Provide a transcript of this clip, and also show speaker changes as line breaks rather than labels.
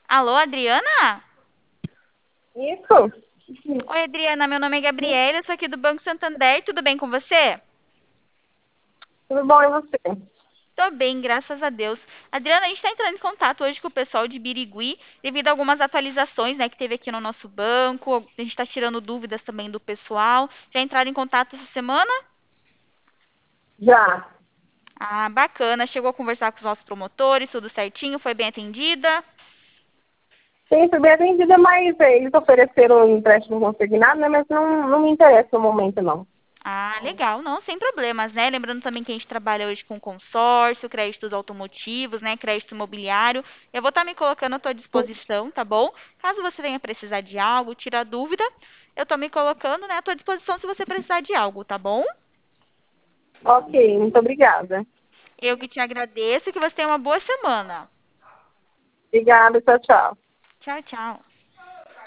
Alô, Adriana?
Isso?
Oi, Adriana, meu nome é Gabriela, eu sou aqui do Banco Santander, tudo bem com você?
Tudo bom e você?
Tô bem, graças a Deus. Adriana, a gente está entrando em contato hoje com o pessoal de Birigui, devido a algumas atualizações, né, que teve aqui no nosso banco. A gente está tirando dúvidas também do pessoal. Já entraram em contato essa semana?
Já.
Ah, bacana. Chegou a conversar com os nossos promotores, tudo certinho, foi bem atendida?
Sim, fui bem atendida, mas eles ofereceram um empréstimo consignado, né? Mas não me interessa no momento, não.
Ah, legal, não, sem problemas, né? Lembrando também que a gente trabalha hoje com consórcio, créditos automotivos, né? Crédito imobiliário. Eu vou estar me colocando à tua disposição, tá bom? Caso você venha precisar de algo, tirar dúvida, eu estou me colocando, né, à tua disposição se você precisar de algo, tá bom?
Ok, muito obrigada.
Eu que te agradeço e que você tenha uma boa semana.
Obrigada, tchau, tchau.
Tchau, tchau.